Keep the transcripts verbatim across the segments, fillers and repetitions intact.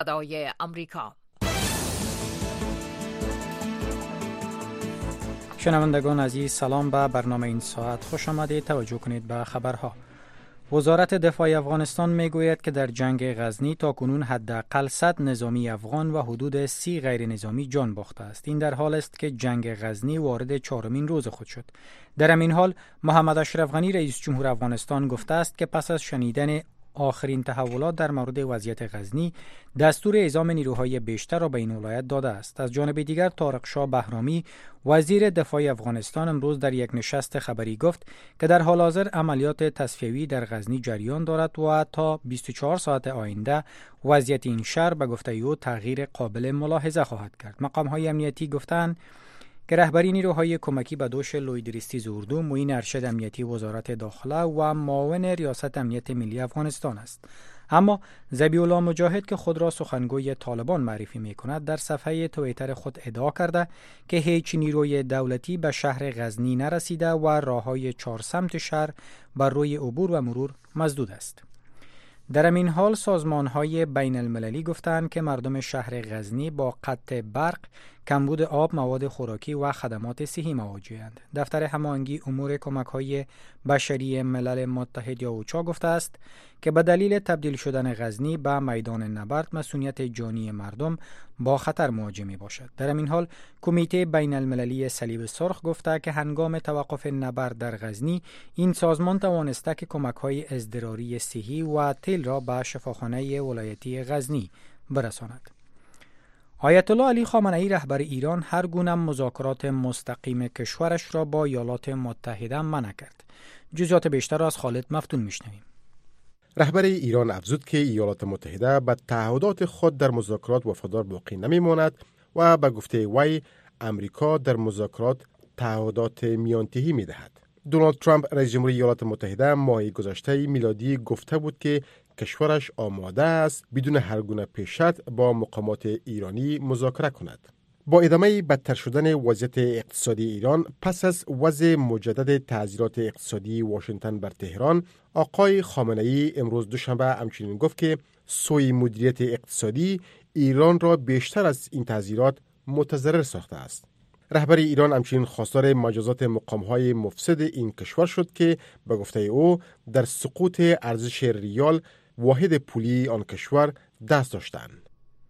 صدای امریکا. شنوندگان عزیز، سلام. به برنامه این ساعت خوش آمدید. توجه کنید به خبرها. وزارت دفاع افغانستان میگوید که در جنگ غزنی تاکنون حداقل صد نظامی افغان و حدود سی غیر نظامی جان باخته است. این در حال است که جنگ غزنی وارد چهارمین روز خود شد. در همین حال محمد اشرف غنی رئیس جمهور افغانستان گفته است که پس از شنیدن آخرین تحولات در مورد وضعیت غزنی دستور اعزام نیروهای بیشتر را به این ولایت داده است. از جانب دیگر طارق شاه بهرامی وزیر دفاع افغانستان امروز در یک نشست خبری گفت که در حال حاضر عملیات تصفیه‌ای در غزنی جریان دارد و تا بیست و چهار ساعت آینده وضعیت این شهر به گفته او تغییر قابل ملاحظه خواهد کرد. مقام‌های امنیتی گفتند که رهبری نیروهای کمکی به دوش لویدریستیز اردو معین ارشد امنیتی وزارت داخله و معاون ریاست امنیت ملی افغانستان است. اما ذبیح الله مجاهد که خود را سخنگوی طالبان معرفی می کند در صفحه توییتر خود ادعا کرده که هیچ نیروی دولتی به شهر غزنی نرسیده و راههای چهار سمت شهر بر روی عبور و مرور مسدود است. در این حال سازمان‌های بین المللی گفتند که مردم شهر غزنی با قطع برق، کمبود آب، مواد خوراکی و خدمات صحی مواجه‌اند. دفتر هماهنگی امور کمک‌های بشری ملل متحد یا اوچا گفته است که به دلیل تبدیل شدن غزنی به میدان نبرد مسئولیت جانی مردم با خطر مواجه می‌باشد. در این حال کمیته بین المللی صلیب سرخ گفته که هنگام توقف نبرد در غزنی این سازمان توانسته که کمک‌های اضطراری صحی و تیل را به شفاخانه ولایتی غزنی برساند. آیت الله علی خامنه‌ای رهبر ایران هر گونه مذاکرات مستقیم کشورش را با ایالات متحده منع کرد. جزئیات بیشتر را از خالد مفتون میشنویم. رهبر ایران افزود که ایالات متحده به تعهدات خود در مذاکرات وفادار باقی نمیماند و به گفته وی امریکا در مذاکرات تعهدات میانتهی میدهد. دونالد ترامپ رئیس جمهور ایالات متحده ماه گذشته میلادی گفته بود که کشورش آماده است بدون هر گونه پیش شرط با مقامات ایرانی مذاکره کند. با ادامه بدتر شدن وضعیت اقتصادی ایران پس از وضع مجدد تعزیرات اقتصادی واشنگتن بر تهران، آقای خامنه‌ای امروز دوشنبه همچنین گفت که سوی مدیریت اقتصادی ایران را بیشتر از این تعزیرات متضرر ساخته است. رهبر ایران همچنین خواستار مجازات مقام‌های مفسد این کشور شد که به گفته او در سقوط ارزش ریال واحد پولی آن کشور دست داشتند.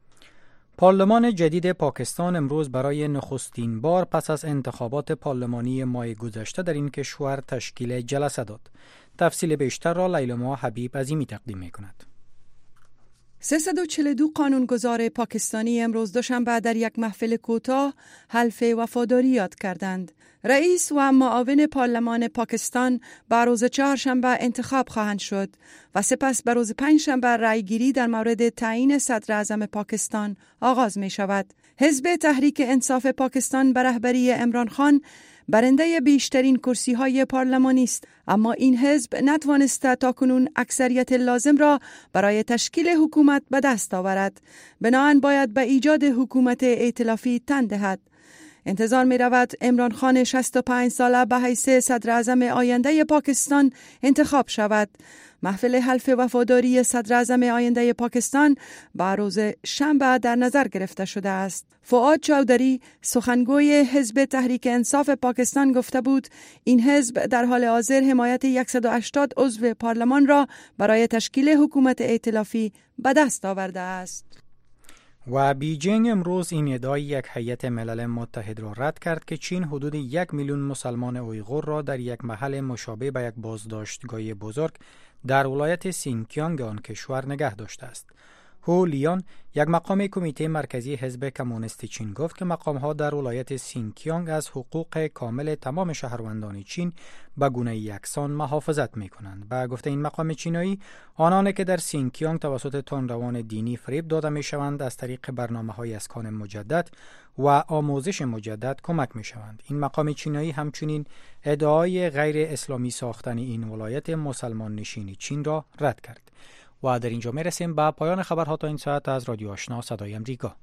پارلمان جدید پاکستان امروز برای نخستین بار پس از انتخابات پارلمانی ماه گذشته در این کشور تشکیل جلسه داد. تفصیل بیشتر را لیلا حبیب عظیمی تقدیم می‌کند. سیصد و چهل و دو قانونگذار پاکستانی امروز دوشنبه در یک محفل کوتاه حلف وفاداری یاد کردند. رئیس و معاون پارلمان پاکستان به روز چهارشنبه انتخاب خواهند شد و سپس به روز پنجشنبه رأیگیری در مورد تعیین صدر اعظم پاکستان آغاز می شود. حزب تحریک انصاف پاکستان به رهبری عمران خان برنده بیشترین کرسی های پارلمانی است، اما این حزب نتوانسته تاکنون اکثریت لازم را برای تشکیل حکومت به دست آورد. بنابراین باید به ایجاد حکومت ائتلافی تن دهد. انتظار می رود عمران خان شصت و پنج ساله به حیث صدر اعظم آینده پاکستان انتخاب شود. محفل حلف وفاداری صدر اعظم آینده پاکستان با روز شنبه در نظر گرفته شده است. فؤاد چودری سخنگوی حزب تحریک انصاف پاکستان گفته بود این حزب در حال حاضر حمایت صد و هشتاد عضو پارلمان را برای تشکیل حکومت ائتلافی به دست آورده است. و بیجینگ امروز این ادعای یک هیئت ملل متحد را رد کرد که چین حدود یک میلیون مسلمان اویغور را در یک محل مشابه به یک بازداشتگاه بزرگ در ولایت سینکیانگ آن کشور نگه داشته است. هو لیان یک مقام کمیته مرکزی حزب کمونیست چین گفت که مقام‌ها در ولایت سینکیانگ از حقوق کامل تمام شهروندان چین به گونه یکسان محافظت می‌کنند. با گفته این مقام چینایی، آنان که در سینکیانگ توسط تندروان دینی فریب داده می‌شوند از طریق برنامه‌های اسکان مجدد و آموزش مجدد کمک می‌شوند. این مقام چینایی همچنین ادعای غیر اسلامی ساختن این ولایت مسلمان نشین چین را رد کرد. و در اینجا میرسیم به پایان خبرها تا این ساعت از رادیو آشنا صدای امریکا.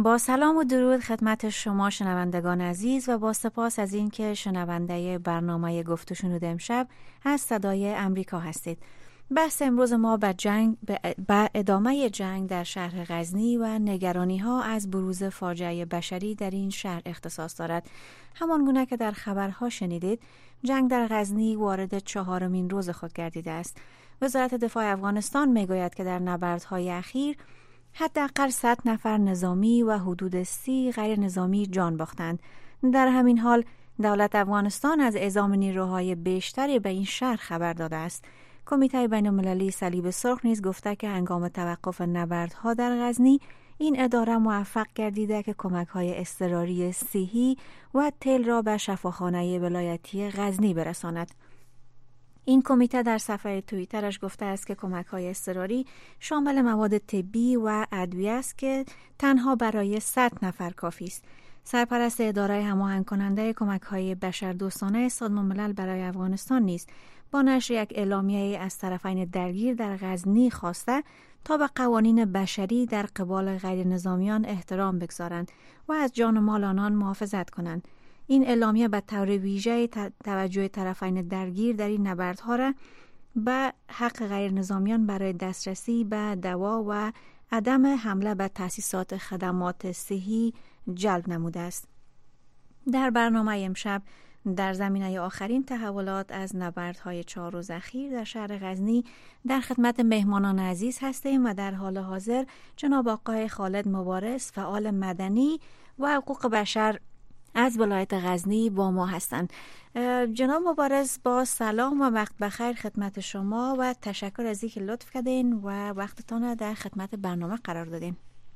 با سلام و درود خدمت شما شنوندگان عزیز و با سپاس از این که شنونده برنامه گفت و شنود امشب از صدای امریکا هستید. بحث امروز ما به جنگ به ادامه جنگ در شهر غزنی و نگرانی ها از بروز فاجعه بشری در این شهر اختصاص دارد. همان گونه که در خبرها شنیدید، جنگ در غزنی وارد چهارمین روز خود گردیده است. وزارت دفاع افغانستان میگوید که در نبردهای اخیر حداقل صد نفر نظامی و حدود سی غیر نظامی جان باختند. در همین حال دولت افغانستان از اعزام نیروهای بیشتری به این شهر خبر داده است. کمیته بین‌المللی صلیب سرخ نیز گفته که هنگام توقف نبردها در غزنی این اداره موفق گردیده که کمک‌های اضطراری صحی و تیل را به شفاخانه ولایتی غزنی برساند. این کمیته در صفحه توییترش گفته است که کمک‌های اضطراری شامل مواد طبی و ادویه است که تنها برای صد نفر کافی است. سرپرست اداره هماهنگ کننده کمک‌های بشردوستانه سازمان ملل برای افغانستان نیز با نشر یک اعلامیه از طرفین درگیر در غزنی خواسته تا به قوانین بشری در قبال غیر نظامیان احترام بگذارند و از جان و مال آنان محافظت کنند. این اعلامیه به طور ویژه توجه طرفین درگیر در این نبردها را به حق غیر نظامیان برای دسترسی به دوا و عدم حمله به تأسیسات خدمات صحی جلب نموده است. در برنامه امشب در زمینه آخرین تحولات از نبردهای چهار روز اخیر در شهر غزنی در خدمت مهمانان عزیز هستیم و در حال حاضر جناب آقای خالد مبارز، فعال مدنی و حقوق بشر از ولایت غزنی با ما هستند. جناب مبارز، با سلام و وقت بخیر خدمت شما و تشکر از اینکه لطف کردین و وقتتان در خدمت برنامه قرار دادین.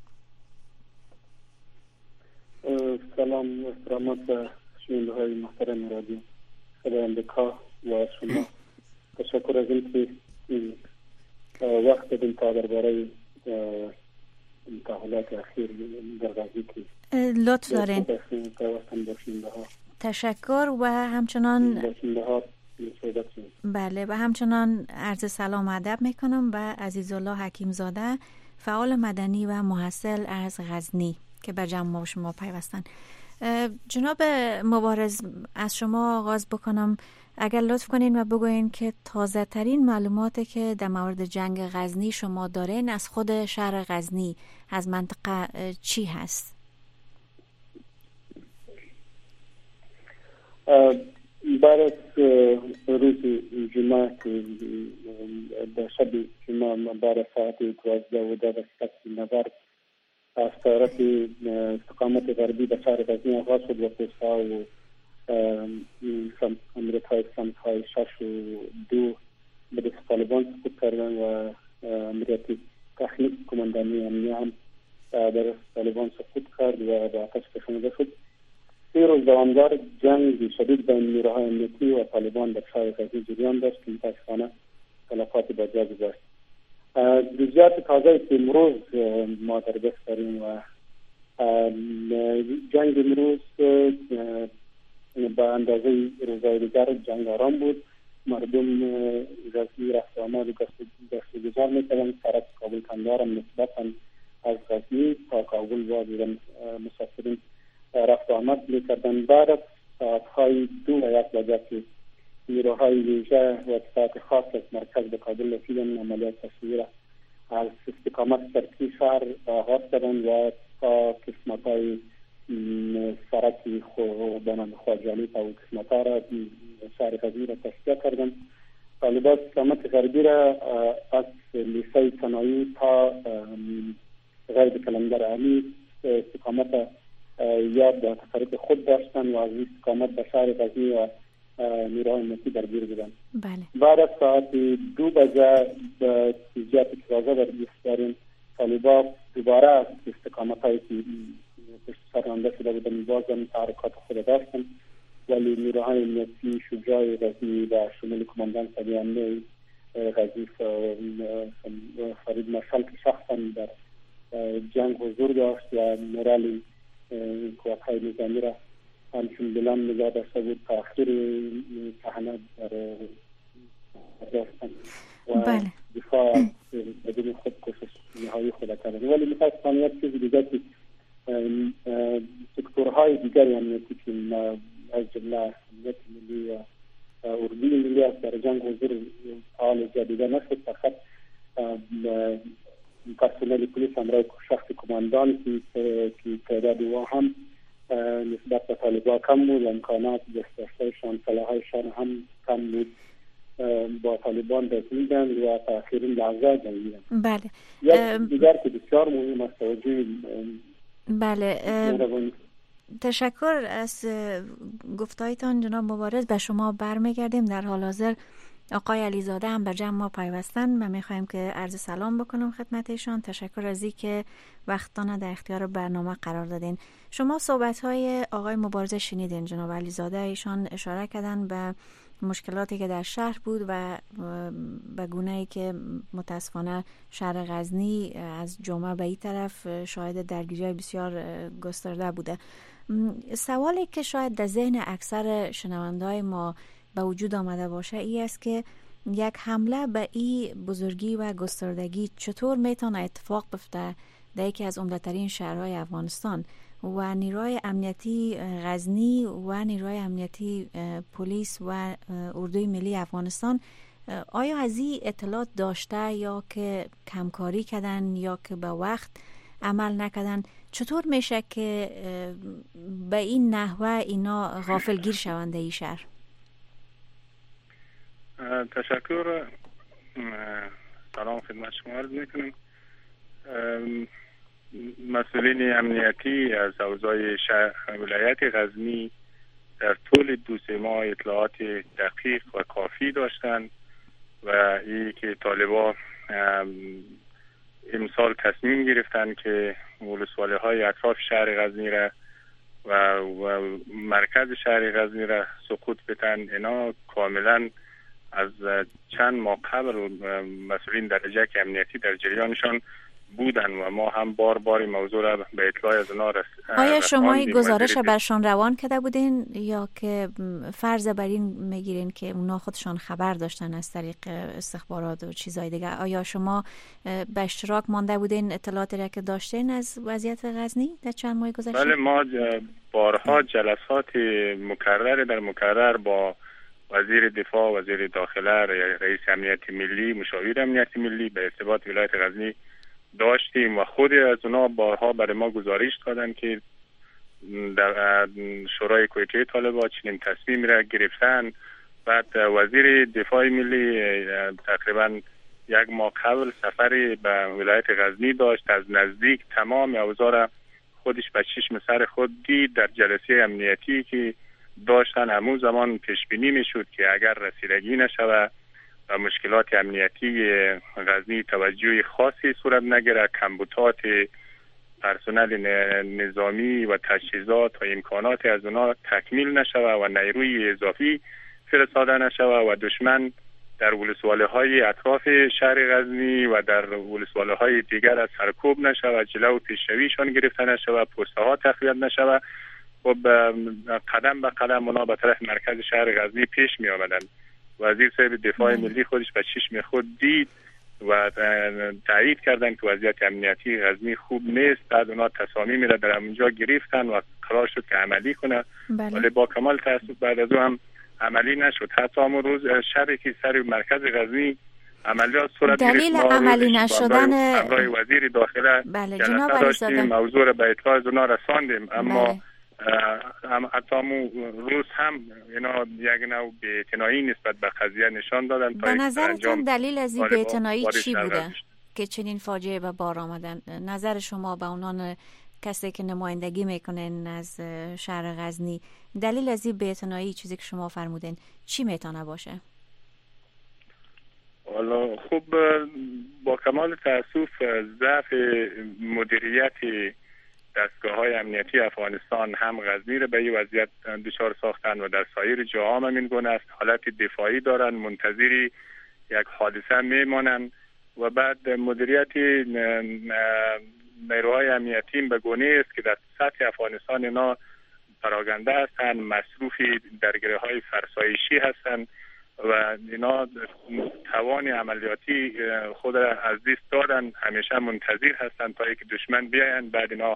سلام و احترامات به شنونده های محترم رادیو صدای امریکا و شما. تشکر از اینکه وقت دادین تا درباره تحولات اخیر در غزنی که لطف دارین. تشکر و همچنان بله و همچنان عرض سلام و ادب میکنم به عزیزالله حکیم زاده، فعال مدنی و محصل از غزنی که به جمع شما پیوستن. جناب مبارز، از شما آغاز بکنم، اگر لطف کنین و بگوین که تازه ترین معلوماتی که در مورد جنگ غزنی شما دارین از خود شهر غزنی، از منطقه، چی هست؟ بعد از روز جمعه که در شب جمعه بعد ساعت دوازده و ده دقیقه نبرد از طرف استقامت غربی به شهر غزنی آغاز شد و پوستا و امریکای سمت‌های شش و دو به دست طالبان سقوط کردن و امریت تخنیک کماندانی امنی هم در دست طالبان سقوط کرد و به آتش کشانده شد. سه روز دوامدار جنگ شدید بین نیروهای امنیتی و طالبان در شهر غزنی جریان داشت که متاسفانه تلفات با جا گذاشت. جزئیات تازه که امروز ما در دست داریم و جنگ امروز به اندازه روزهای دیگر جنگ آرام بود. مردم غزنی رفت آمد و گشت و گذار میکردند. سرک کابل کندهار هم نسبتا از غزنی تا کابل و مسافرین رفت آمد میکردند. بعد از ساعتهای دو و یک بجه که نیروهای ویژه و اطلاعات خاص از مرکز به کابل رسیدن، عملیات تصویر از استقامت شرقی شهر آغاز کردند و تا قسمت‌های سرکی بانند خواجالی تا قسمت‌ها را شهر غزنی را تصفیه کردند. طالبان استقامت غربی را از لیسه صنایع تا غیب کلندر علی استقامت یاد به تفریق خود داشتند و از استقامت به شهر غزنی و نیروهای امنیتی درگیر بودند. بله. بعد از ساعت دو بجه به تیجیاتی که تازه در دست داریم، طالبان دوباره از استقامت‌هایی که پشت سر رانده شده بودند بازم تحرکات خود داشتند، ولی نیروهای امنیتی شجاع غزنی و شمول کماندان صدی امنی غزنی فرید مشعل که شخصا در جنگ حضور داشت و مورال قوات‌های نظامی را همچون بلند نگاه داشته بود. تأخیر صحنه در داشتن و دفاع بدون خود کوشش نهایی خود کردن. ولی متاسفانه یک چیز دیگه که سکتورهای دیگری امنیتی که از جمله امنیت ملی و اردوی ملی است در جنگ حضور فعال جدیده نشد. فقط پرسنل پلیس همراه شخص کماندان که تعداد او هم نسبت به طالبان کم بود، امکانات دسترسیشان سلاحایشان هم کم بود، با طالبان رسیدند و تا آخرین لحظه جنگیدند. بله. یک دیگر که بسیار مهم است توجه بله تشکر از گفتایتان جناب مبارز. به شما برمیگردیم. در حال حاضر آقای علیزاده هم به جمع ما پیوستن و میخوایم که عرض سلام بکنم خدمتشان. تشکر از اینکه وقتانه در اختیار برنامه قرار دادین. شما صحبت‌های آقای مبارز شنیدین. جناب علیزاده ایشان اشاره کردن به مشکلاتی که در شهر بود و به گونه‌ای که متاسفانه شهر غزنی از جمعه به این طرف شاهد درگیری بسیار گسترده بوده. سوالی که شاید در ذهن اکثر شنونده‌های ما به وجود آمده باشه ای است که یک حمله به این بزرگی و گستردگی چطور میتونه اتفاق بیفته در یکی از عمده‌ترین شهرهای افغانستان و نیروی امنیتی غزنی و نیروی امنیتی پلیس و اردوی ملی افغانستان آیا از این اطلاعات داشته یا که کمکاری کردن یا که به وقت عمل نکردن؟ چطور میشه که به این نحوه اینا غافلگیر شونده ای شهر؟ تشکر. سلام خدمت شما عرض میکنم. مسئولین امنیتی از حوزه ولایت غزنی در طول دو سه ماه اطلاعات دقیق و کافی داشتند و این که طالبان امسال تصمیم گرفتن که ولسوالی های اطراف شهر غزنی را و, و مرکز شهر غزنی را سقوط بدن. اینا کاملا از چند ماه قبل مسئولین درجه امنیتی در جریانشان بودن و ما هم بار بار موضوع را به اطلاع از اونا رساندیم. آیا شما این گزارش برشان روان کرده بودین یا که فرض بر این میگیرین که اونا خودشان خبر داشتن از طریق استخبارات و چیزای دیگه؟ آیا شما به اشتراک مانده بودین اطلاعاتی را که داشتین از وضعیت غزنی در چند ماه گذشته؟ بله، ما بارها جلسات مکرر در مکرر با وزیر دفاع، وزیر داخله، رئیس امنیت ملی، مشاور امنیت ملی به ارتباط ولایت غزنی داشتیم و خود از اونا بارها برای ما گزارش دادن که در شورای کویته طالبان چنین تصمیم را گرفتن. بعد وزیر دفاع ملی تقریبا یک ماه قبل سفری به ولایت غزنی داشت، از نزدیک تمام اوضاع را خودش به چشم سر خود دید. در جلسه امنیتی که داشتن همون زمان پیش بینی میشد که اگر رسیدگی نشود و مشکلات امنیتی غزنی توجه خاصی صورت نگیره، کمبودات پرسنل نظامی و تجهیزات و امکانات از اونا تکمیل نشود و نیروی اضافی فرستاده نشود و دشمن در ولسوالی های اطراف شهر غزنی و در ولسوالی های دیگر از سرکوب نشود، جلو پیشرویشان گرفته نشود، پوسته ها تقویت نشود و قدم به قدم اونا به طرف مرکز شهر غزنی پیش می آمدن. وزیر صاحب دفاع ملی خودش به چشم خود دید و تایید کردن که وضعیت امنیتی غزنی خوب نیست. بعد اونا تصامیم را در اونجا گرفتن و قرار شد که عملی کنه، ولی با کمال تاسف بعد از اون هم عملی نشد. حتی همون روز شبی که سر مرکز غزنی عملیات صورت گرفت، دلیل عملی نشدن همراه وزیر داخله بله جلسه داشتیم، موضوع را به اطلاع از اونا رساندیم، اما بله. هم حتی روز هم اینا یک نوع بی‌اعتنایی نسبت به قضیه نشان دادن. به نظرتون دلیل از این بی‌اعتنایی چی بوده که چنین فاجعه به بار آمدن؟ نظر شما به عنوان کسی که نمایندگی میکنن از شهر غزنی، دلیل از این بی‌اعتنایی چیزی که شما فرمودین چی میتونه باشه؟ والا خب با کمال تاسف ضعف مدیریت دستگاه های امنیتی افغانستان هم غزنی را به این وضعیت دچار ساختن و در سایر جاها هم این گونه است. حالت دفاعی دارن، منتظری یک حادثه میمانند و بعد مدیریت نیروهای امنیتی به گونه است که در سطح افغانستان اینا پراگنده هستند، مصروف درگیری های فرسایشی هستند و اینا توان عملیاتی خود را از دست دادن. همیشه منتظر هستند تا اینکه دشمن بیاین، بعد اینا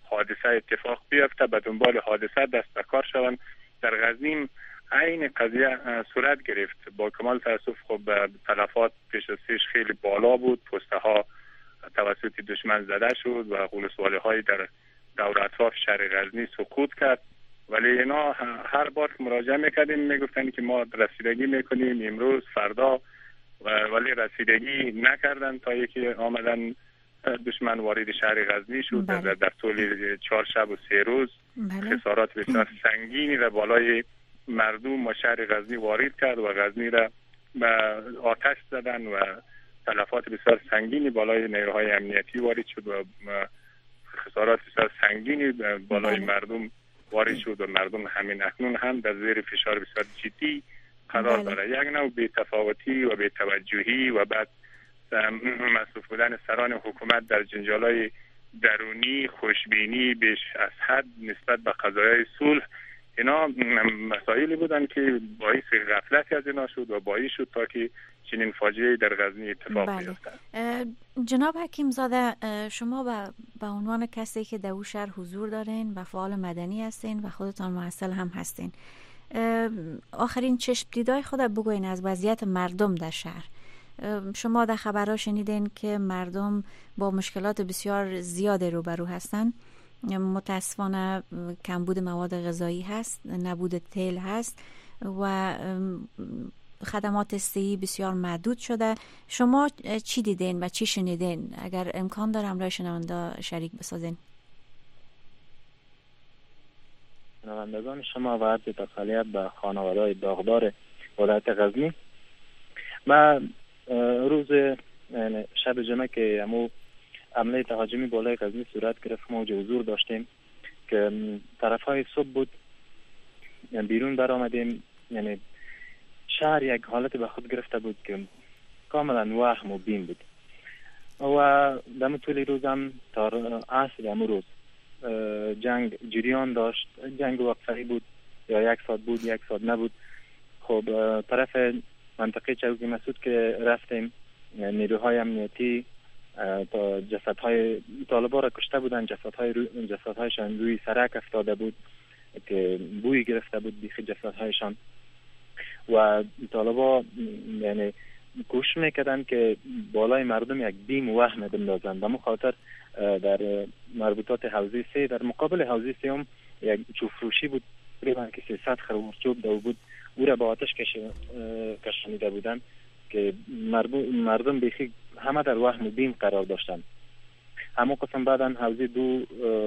حادثه اتفاق بیفته، به دنبال حادثه دست به کار شوند. در غزنی عین قضیه صورت گرفت. با کمال تاسف خب تلفات پیش از پیش خیلی بالا بود، پسته ها توسط دشمن زده شد و غول‌سواله های در دور اطراف شهر غزنی سقوط کرد. ولی اینا هر بار که مراجعه میکردیم میگفتن که ما رسیدگی میکنیم امروز فردا، ولی رسیدگی نکردن تا یکی آمدن دشمن وارد شهر غزنی شد. بله. در, در طول چهار شب و سه روز بله. خسارات بسیار سنگینی را بالای مردم و شهر غزنی وارد کرد و غزنی را به آتش زدن و تلفات بسیار سنگینی بالای نیروهای امنیتی وارد شد و خسارات بسیار سنگینی بالای بله. مردم وارد شد و مردم همین اکنون هم در زیر فشار بسیار جدی قرار بله. داره. یک نوع بی‌تفاوتی و بی‌توجهی و بعد مصروف بودن سران حکومت در جنجال‌های درونی، خوشبینی بیش از حد نسبت به قضایای صلح، اینا مسائلی بودن که باعث غفلتی از اینا شد و باعث شد تا که چنین فاجعه در غزنی اتفاق بله. بیفته. جناب حکیم زاده، شما به به عنوان کسی که در اون شهر حضور دارین و فعال مدنی هستین و خودتان محصل هم هستین، آخرین چشم دیدای خود بگوین از وضعیت مردم در شهر. شما در خبرها شنیدین که مردم با مشکلات بسیار زیاد روبرو هستن. متاسفانه کمبود مواد غذایی هست، نبود تیل هست و خدمات صحی بسیار محدود شده. شما چی دیدین و چی شنیدین؟ اگر امکان داره همراه شنونده شریک بسازین. شنوندگان شما و عرض تسلیت به خانواده‌های داغدار ولایت غزنی. من روز یعنی شب جمعه که همو حمله تهاجمی بالای غزنی صورت گرفت، ما حضور داشتیم که طرفهای صبح بود، یعنی بیرون بر آمدیم، یعنی شهر یک حالت به خود گرفته بود که کاملا وهم و بیم بود و در طول روز هم تا عصر همون روز جنگ جریان داشت. جنگ وقفه‌ای بود، یا یک ساعت بود یک ساعت نبود. خب طرف منطقه چوک مسعود که رفتیم، نیروهای امنیتی تا جسدهای طالبا را کشته بودن، جسدهای رو جسدهایشان روی سرک افتاده بود که بوی گرفته بود بیخ جسدهایشان و طالبا یعنی کوشش میکردن که بالای مردم یک بیم و وهم بندازن. به خاطر در مربوطات حوزه سه، در مقابل حوزه سه هم یک چوبفروشی بود تقریبا که سیصد خروار چوب دو بود، او را با آتش کشانیده بودن که مردم بیخی همه در وهم و بیم قرار داشتن. همون قسم بعدن حوزه دو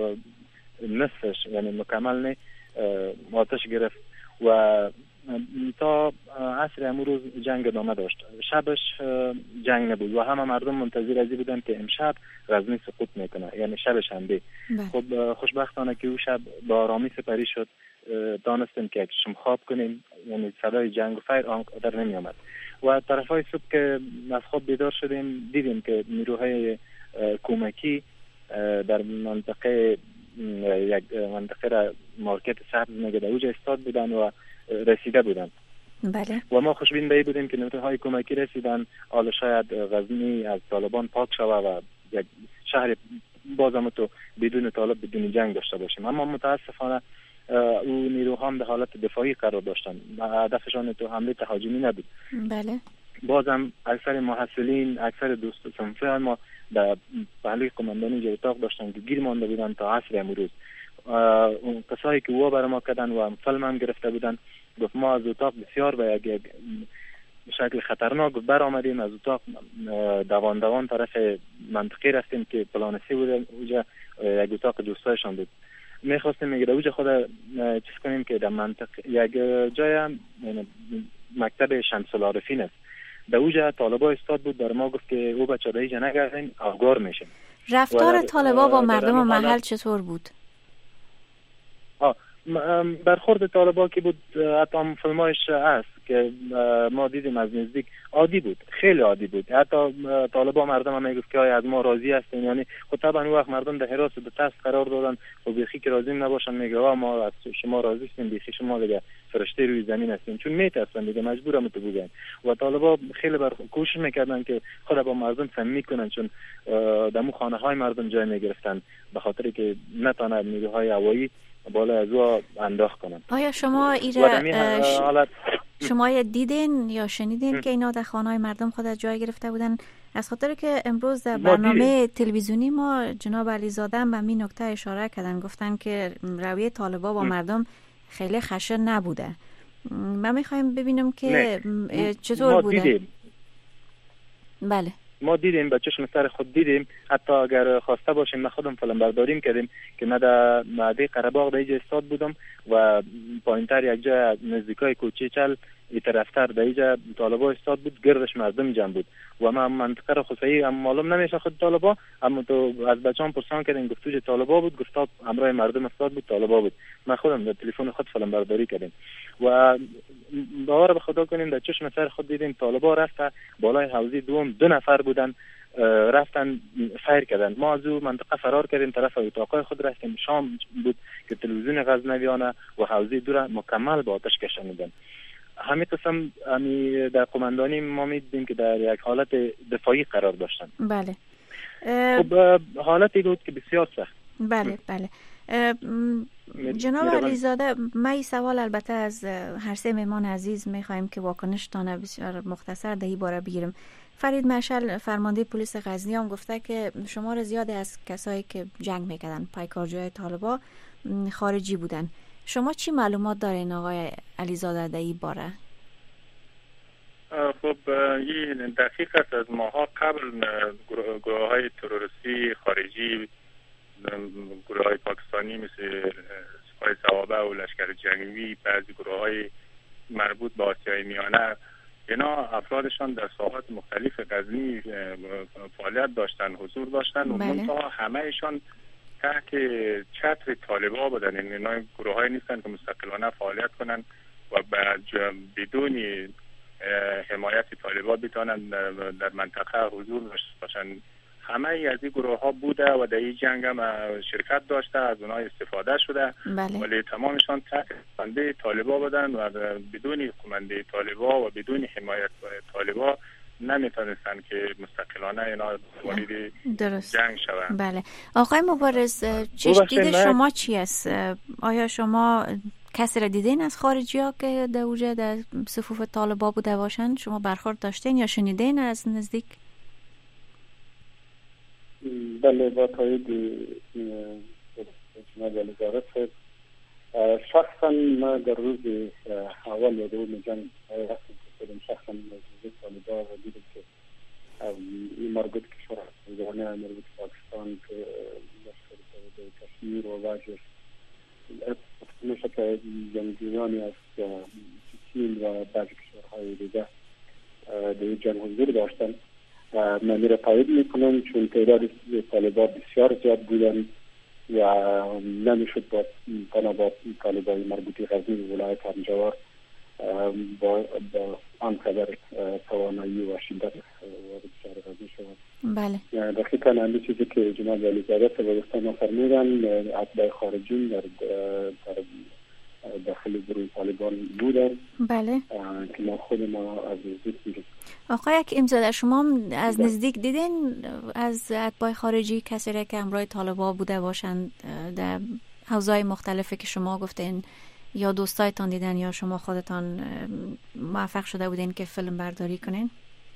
نصفش یعنی مکمل نه آتش گرفت و تا عصر امروز جنگ ادامه داشت. شبش جنگ نبود و همه مردم منتظر ازی بودن که امشب غزنی سقوط میکنه، یعنی شب شنبه. خب خوشبختانه که او شب با آرامی سپری شد، دانستیم که شم خواب کنیم، یعنی صدای جنگ و فیر در نمی آمد. و طرفای صبح که از خواب بیدار شدیم دیدیم که نیروهای کمکی در منطقه یک منطقه را مارکت سبز میگه در اوج استاد بودن و رسیده بودن. بله. و ما خوشبین به بودیم که نیروهای کمکی رسیدن، حالا شاید غزنی از طالبان پاک شوه و یک شهر بازم تو بدون طالب بدون جنگ داشته باشیم. اما متاسفانه او نیروها هم به حالت دفاعی قرار داشتن، هدفشان تو حمله تهاجمی نبود. بله. بازم اکثر محصلین، اکثر دوست صنفه ما در پهلوی قماندانی جای اتاق داشتن که گیر مانده بودن تا عصر امروز. اون کسایی که وا برای ما کردن و فیلم هم گرفته بودن، گفت ما از اتاق بسیار به یک, یک شکل خطرناک بر آمدیم، از اتاق دوان دوان طرف منطقه رفتیم که پلانسی بوده، اوجا یک اتاق دوستایشان بود. میخواستیم میگه اوجا خود چیز کنیم که در منطقه یک جای مکتب شمس العارفین است، در اوجا طالبا استاد بود، در ما گفت که او بچه در ایجا نگردین آگار میشیم. رفتار طالبا با مردم محل چطور بود؟ آه برخورد طالبا که بود حتی فیلمایش هست که ما دیدیم از نزدیک عادی بود، خیلی عادی بود. حتی طالبا مردم هم میگفت که از ما راضی هستین، یعنی خود طبعا اون وقت مردم در حراس به تست قرار دادن و بیخی که راضی نباشن میگه ما از شما راضی هستیم، بیخی شما دیگه فرشته روی زمین هستین، چون میترسن دیگه مجبورم تو بگن. و طالبا خیلی بر کوشش میکردن که خود با مردم صمیمی کنن، چون دمو خانه های مردم جای میگرفتن به خاطر که نتونه نیروهای هوایی بالا از او انداخت کنن. آیا شما ایره حالت... شما دیدین یا شنیدین ام. که اینا در خانه‌های مردم خود از جای گرفته بودن؟ از خاطر که امروز در برنامه تلویزیونی ما جناب علیزاده هم به این نکته اشاره کردن، گفتن که رویه طالبا با ام. مردم خیلی خشن نبوده. ما میخوایم ببینیم که نه. چطور ما بوده. دیدیم. بله ما دیدیم، به چشم سر خود دیدیم. حتی اگر خواسته باشیم ما خودم فیلم برداریم کردیم که من در معده قره‌باغ در اینجا استاد بودم و پایینتر یک جا نزدیکای کوچه چل ای طرفتر در اینجا طالبا استاد بود، گردش مردم جمع بود و من منطقه را خصوصی هم معلوم نمیشه خود طالبا، اما تو از بچه‌ام پرسان کردن گفتو که طالبا بود، گفتاب همراه مردم استاد بود، طالبا بود. من خودم در تلفن خود فیلم برداری کردیم و باور به خدا کنیم در چشم سر خود دیدیم طالبا رفته بالای حوزه دوم، دو نفر بودن رفتن فایر کردن. ما از اون منطقه فرار کردیم، طرف اتاقای خود رفتیم. شام بود که تلویزیون غزنویانه و حوزه دو را مکمل با آتش کشانیدن. همین قسم همی در قماندانی ما میدیدیم که در یک حالت دفاعی قرار داشتن. بله. خب حالتی بود که بسیار سخت. بله بله. جناب علیزاده، ما این سوال البته از هر سه مهمان عزیز میخوایم که واکنشتان بسیار مختصر در این باره بگیریم. فرید مشعل فرمانده پلیس غزنی هم گفته که شمار زیادی از کسایی که جنگ میکردن پیکارجوی طالبا خارجی بودن. شما چی معلومات دارین آقای علیزاده در این باره؟ خب این دقیق است. از ماها قبل گروه های تروریستی خارجی، گروه های پاکستانی مثل سپاه صوابه و لشکر جنگی، بعضی گروه های مربوط به آسیای میانه، اینا افرادشان در ساحات مختلف غزنی فعالیت داشتن، حضور داشتن و منتها همهشان تحت چتر طالبا بودن. این اینا گروه های نیستن که مستقلانه فعالیت کنن و بدون حمایت طالبا بتونن در منطقه حضور داشته باشن. همه از این گروه ها بوده و در این جنگ هم شرکت داشته، از اونها استفاده شده. بله. ولی تمامشان تحت قمانده طالبا بودن و بدون قمانده طالبا و بدون حمایت طالبا نمیتونستن که مستقلانه اینا وارد جنگ شوند. بله. آقای مبارز، چش دید شما چی است؟ آیا شما کسی را دیدین از خارجی ها که در اوجه در صفوف طالبا بوده باشن؟ شما برخورد داشتین یا شنیدین از نزدیک؟ بله، با تایید جناب علیزاده صاحب، شخصا ما در روز اول یا دوم جنگ رفتم که خودم شخصا نزدیک طالبا و دیدم که این مربوط کشور زمانه مربوط پاکستان که لشکر توده کشمیر و واجه میشه که جنگجویانی از چین و بعضی کشورهای دیگه در جنگ حضور داشتن. من میره تایید میکنم چون تعداد طالبا بسیار زیاد بودن و نمیشد با تنها با طالبای مربوطی غزنی و ولایت همجوار با, با آنقدر توانایی و شدت وارد شهر غزنی شود. بله. دقیقاً همین چیزی که جناب علیزاده صاحب ما فرمودن، اتباع خارجی در داخل گروه طالبان بودن. بله. که ما خود ما از نزدیک دیدیم. آقای حکیم‌زاده، شما از نزدیک دیدین از اتباع خارجی کسی را که همراه طالبا بوده باشند در حوزه‌های مختلفی که شما گفتین، یا دوستایتان دیدن یا شما خودتان موفق شده بودین که فیلم برداری کنین؟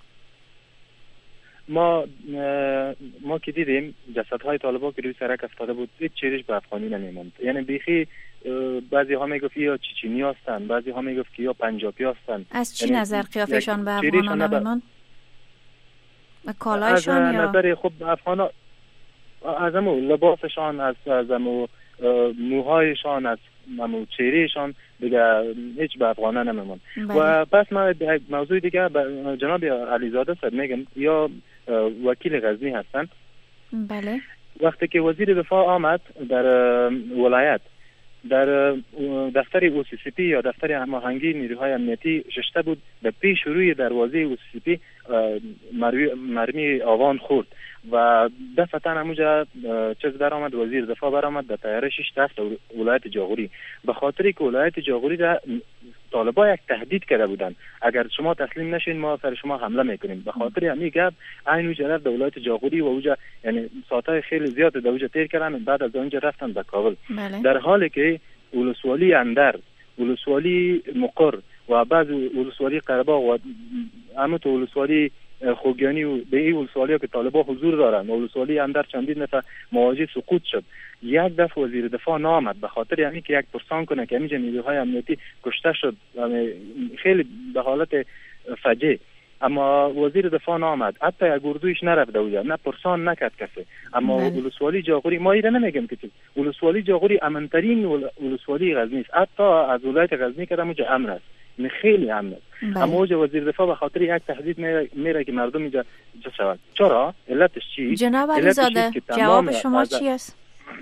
ما ما که دیدیم جسدهای طالبا که روی سرک افتاده بود، هیچ چیزش به افغانی نمیموند. یعنی بیخی بعضی ها میگفت یا چچنی هستن، بعضی ها میگفت که یا پنجابی هستن. از چی نظر قیافشان به افغان نمیموند؟ و کالایشان از یا نظر خب افغان از همو لباسشان، از از همو موهایشان، از همو چهرهشان دیگه هیچ به افغانه نمیموند. و پس ما موضوع دیگه جناب علیزاده صاحب میگم یا وکیل غزنی هستن. بله. وقتی که وزیر دفاع آمد در ولایت در دفتر او سی سی پی یا دفتر هماهنگی نیروهای امنیتی ششته بود، به پیش روی دروازه او سی سی پی مرمی آوان خورد و دفعتا همونجا چیز برآمد، وزیر دفاع برآمد در طیاره شش رفت ولایت جاغوری، به خاطری که ولایت جاغوری را طالبا یک تهدید کرده بودند اگر شما تسلیم نشین ما سر شما حمله میکنیم. به خاطر همین گپ عین اونجا رفت ولایت جاغوری و اونجا یعنی ساعتای خیلی زیاد در اونجا تیر کردن، بعد از اونجا رفتن به کابل. بله. در حالی که ولسوالی اندر، ولسوالی مقر و بعض ولسوالی قره‌باغ و همت ولسوالی خوگیانی و به این ولسوالی ها که طالبا حضور دارن و ولسوالی اندر چندین نفر مواجه سقوط شد، یک دفعه وزیر دفاع نامد به خاطر همین که یک پرسان کنه که همینجا نیروهای امنیتی کشته شد، خیلی به حالت فجیع. اما وزیر دفاع نامد، حتی یک اردویش نرفته اونجا، نه پرسان نکرد کسی. اما ولسوالی جاغوری ما ایره نمیگم که ولسوالی جاغوری امن‌ترین ولسوالی غزنی است، حتی از ولایت غزنی که اونجا امن است، این خیلی امن است. اما اونجا وزیر دفاع به خاطر یک تهدید میره, میره که مردم اینجا چه شود. چرا؟ علتش چی؟ جناب علیزاده جواب شما چی است؟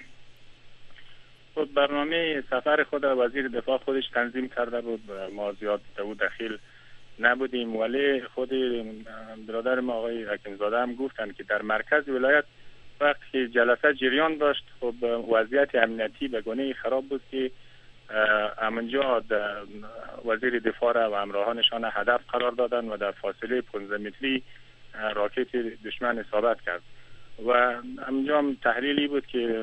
خود برنامه سفر خود وزیر دفاع خودش تنظیم کرده بود، ما زیاد او دخیل نبودیم، ولی خود برادر ما آقای حکیمزاده هم گفتن که در مرکز ولایت وقتی جلسه جریان داشت خب وضعیت امنیتی به گونه خراب بود که همونجا وزیر دفاع را و همراهانشان هدف قرار دادن و در فاصله پانزده متری راکت دشمن اصابت کرد و همونجا تحلیلی بود که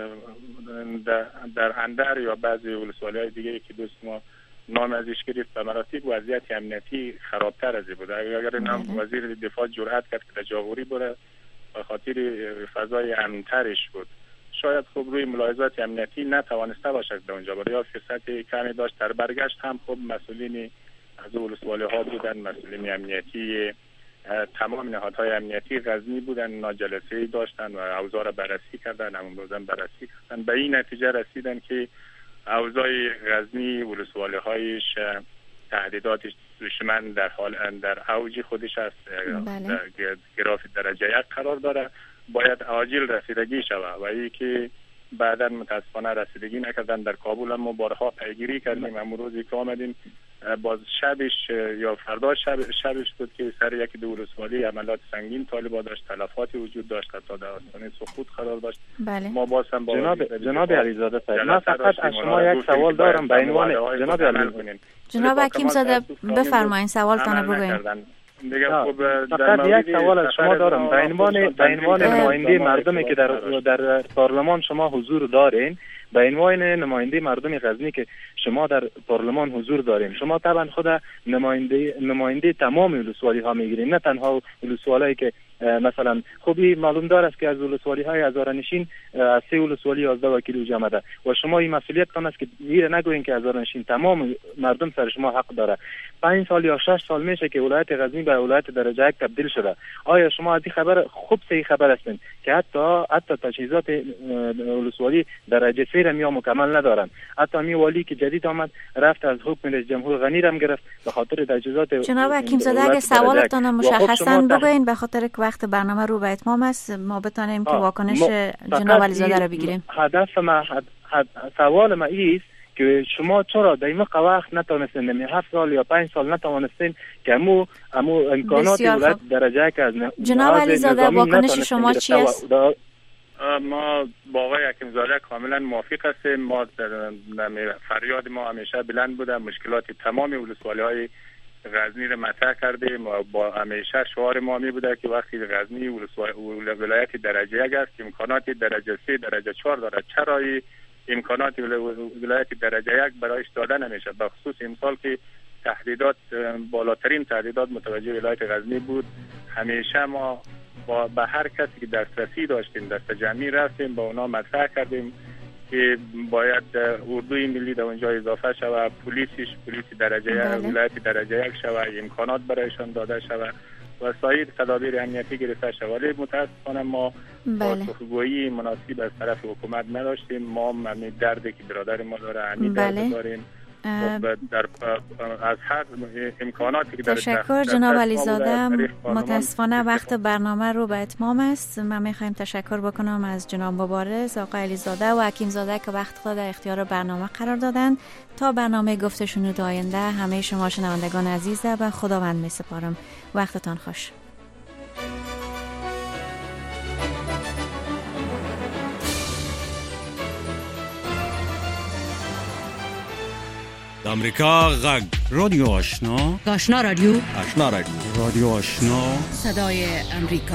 در, در اندر یا بعضی ولسوالی‌های دیگه که دوست ما نام ازش گرفت به مراتب وضعیت امنیتی خرابتر از بود. اگر نام وزیر دفاع جرأت کرد که در جاغوری بره به خاطر فضای امن‌ترش بود، شاید خوب روی ملاحظات امنیتی نتوانسته باشد در اونجا برای یا فرصت کمی داشت. در برگشت هم خوب مسئولین از ولسوالی ها بودن، مسئولین امنیتی تمام نهادهای امنیتی غزنی بودن، ناجلسه‌ای داشتن و اوضاع را بررسی کردن، همون روزم بررسی کردن، به این نتیجه رسیدن که اوضاع غزنی ولسوالی هایش تهدیدات دشمن در حال در اوج خودش است، بله. در گراف درجه یک قرار داره، باید عاجل رسیدگی شود و ای که بعدا متاسفانه رسیدگی نکردن. در کابل هم ما بارها پیگیری کردیم، امروز روزی که آمدیم باز شبش یا فردا شب شبش بود که سر یکی دو ولسوالی عملیات سنگین طالبا داشت، تلفاتی وجود داشت، حتی در آستانه سقوط قرار داشت. بله. ما باز هم با جناب جناب علیزاده صاحب من فقط از شما یک سوال دارم به عنوان جناب علیزاده. جناب حکیمزاده بفرمایید سوالتون رو بگوین. دیگه خب فقط یک سوال از شما دارم به عنوان به عنوان نماینده مردمی که در در پارلمان شما حضور دارین، به عنوان نماینده مردم غزنی که شما در پارلمان حضور دارین، شما طبعا خود نماینده نماینده تمام ولسوالی ها میگیرین، نه تنها ولسوالی که مثلا خوبی معلوم دار است که از ولسوالی های هزارانشین از سه ولسوالی یازده وکیل اوج آمده و شما این مسئولیت تان است که میره نگوین که هزارانشین تمام مردم سر شما حق داره. پنج سال یا شش سال میشه که ولایت غزنی به ولایت درجه یک تبدیل شده. آیا شما از این خبر خوب صحیح خبر هستین که حتی حتی تجهیزات ولسوالی درجه سه را میا مکمل ندارن؟ حتی می والی که جدید آمد رفت از حکم رئیس جمهور غنی رم گرفت به خاطر تجهیزات. جناب حکیمزاده اگه سوالتون مشخصا بگوین به خاطر که وقت برنامه رو به اتمام است ما بتونیم که واکنش جناب علیزاده رو بگیریم. هدف ما حد حد سوال ما ایست که شما چرا در این وقت نتونستین نمی هفت سال یا پنج سال نتونستین که امو امو امکانات ولایت درجه که از جناب علیزاده واکنش شما چی است؟ ما با آقای حکیمزاده کاملا موافق هستیم. ما در فریاد ما همیشه بلند بوده، مشکلات تمام ولسوالی های غزنی رو مطرح کردیم و با همیشه شعار ما می بوده که وقتی غزنی ولایت درجه یک است امکانات درجه سه درجه چهار داره، چرا امکانات ولایت درجه یک برایش داده نمیشه؟ به خصوص امسال که تهدیدات بالاترین تهدیدات متوجه ولایت غزنی بود، همیشه ما با به هر کسی که دسترسی داشتیم دست جمعی رفتیم با اونا مطرح کردیم که باید اردوی ملی در اونجا اضافه شود، پلیسش پلیس درجه یک ولایت درجه یک شود، امکانات برایشان داده شود و سایر تدابیر امنیتی گرفته شود. ولی متاسفانه ما پاسخگویی مناسب از طرف حکومت نداشتیم. ما همین دردی که برادر ما داره همین درد داریم. در از هر امکاناتی که در تشکر جناب علیزاده. متاسفانه وقت برنامه رو به اتمام است. من میخوایم تشکر بکنم از جناب مبارز، آقای علیزاده و حکیم زاده که وقت خود در اختیار برنامه قرار دادن. تا برنامه گفت و شنود آینده همه شما شنوندگان عزیز به خداوند میسپارم. وقتتان خوش. امریکا غږ رادیو آشنا آشنا رادیو آشنا رادیو رادیو آشنا صدای امریکا.